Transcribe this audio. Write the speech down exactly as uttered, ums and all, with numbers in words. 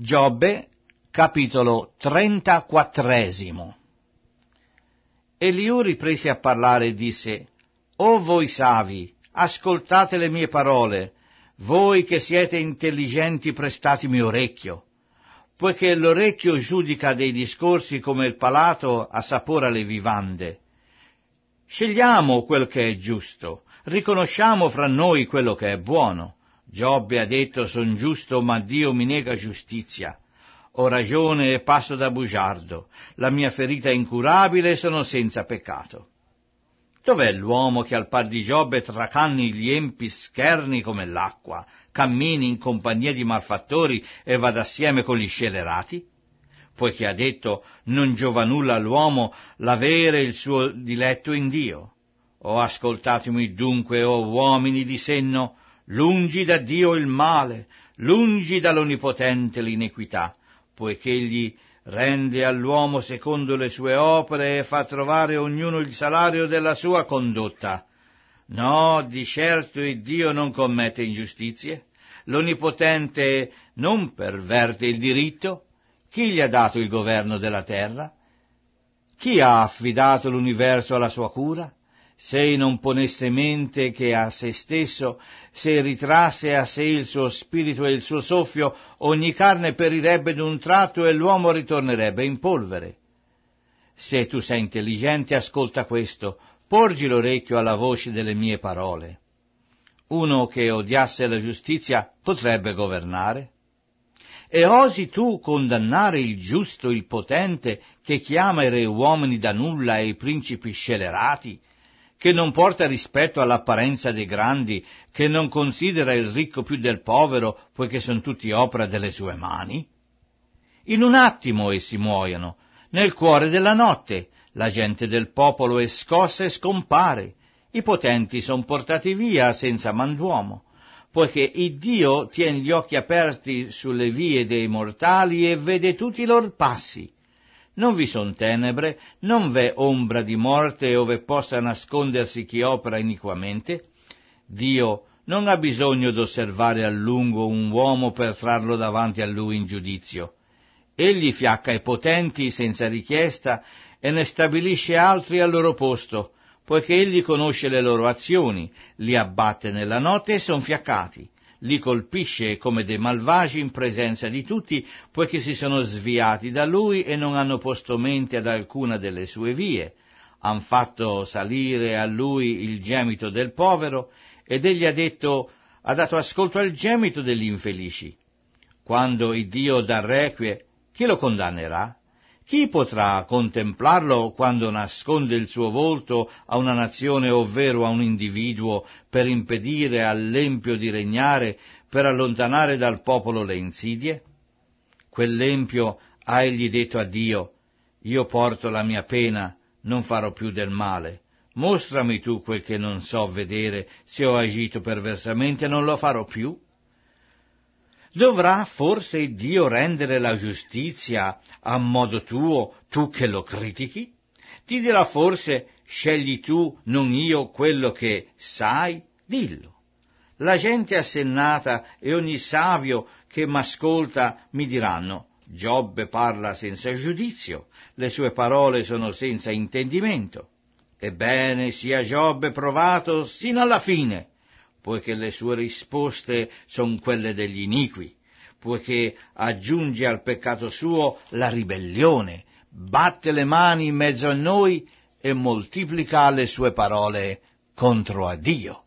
Giobbe, capitolo trentaquattresimo. Eliù riprese a parlare e disse: «O voi savi, ascoltate le mie parole, voi che siete intelligenti prestatemi orecchio, poiché l'orecchio giudica dei discorsi come il palato assapora le vivande. Scegliamo quel che è giusto, riconosciamo fra noi quello che è buono. Giobbe ha detto: son giusto, ma Dio mi nega giustizia. Ho ragione e passo da bugiardo, la mia ferita è incurabile e sono senza peccato. Dov'è l'uomo che al par di Giobbe tracanni gli empi scherni come l'acqua, cammini in compagnia di malfattori e vada assieme con gli scelerati? Poiché ha detto: non giova nulla all'uomo l'avere il suo diletto in Dio. O ascoltatemi dunque, o uomini di senno, lungi da Dio il male, lungi dall'Onnipotente l'iniquità, poiché egli rende all'uomo secondo le sue opere e fa trovare ognuno il salario della sua condotta. No, di certo il Dio non commette ingiustizie, l'Onnipotente non perverte il diritto. Chi gli ha dato il governo della terra? Chi ha affidato l'universo alla sua cura? Se egli non ponesse mente che a se stesso, se ritrasse a sé il suo spirito e il suo soffio, ogni carne perirebbe d'un tratto e l'uomo ritornerebbe in polvere. Se tu sei intelligente, ascolta questo, porgi l'orecchio alla voce delle mie parole. Uno che odiasse la giustizia potrebbe governare? E osi tu condannare il giusto, il potente, che chiama i re uomini da nulla e i principi scelerati, che non porta rispetto all'apparenza dei grandi, che non considera il ricco più del povero, poiché son tutti opera delle sue mani? In un attimo essi muoiono, nel cuore della notte, la gente del popolo è scossa e scompare, i potenti son portati via senza man d'uomo, poiché il Dio tiene gli occhi aperti sulle vie dei mortali e vede tutti i lor passi. Non vi son tenebre, non v'è ombra di morte ove possa nascondersi chi opera iniquamente. Dio non ha bisogno d'osservare a lungo un uomo per trarlo davanti a lui in giudizio. Egli fiacca i potenti senza richiesta e ne stabilisce altri al loro posto, poiché egli conosce le loro azioni, li abbatte nella notte e son fiaccati. Li colpisce come dei malvagi in presenza di tutti, poiché si sono sviati da lui e non hanno posto mente ad alcuna delle sue vie. Han fatto salire a lui il gemito del povero, ed egli ha detto, ha dato ascolto al gemito degli infelici. Quando il Dio dà requie, chi lo condannerà? Chi potrà contemplarlo quando nasconde il suo volto a una nazione, ovvero a un individuo, per impedire all'empio di regnare, per allontanare dal popolo le insidie? Quell'empio ha egli detto a Dio: io porto la mia pena, non farò più del male. Mostrami tu quel che non so vedere, se ho agito perversamente non lo farò più. Dovrà forse Dio rendere la giustizia a modo tuo, tu che lo critichi? Ti dirà forse: scegli tu, non io, quello che sai? Dillo. La gente assennata e ogni savio che m'ascolta mi diranno: Giobbe parla senza giudizio, le sue parole sono senza intendimento. Ebbene, sia Giobbe provato sino alla fine, poiché le sue risposte son quelle degli iniqui, poiché aggiunge al peccato suo la ribellione, batte le mani in mezzo a noi e moltiplica le sue parole contro a Dio.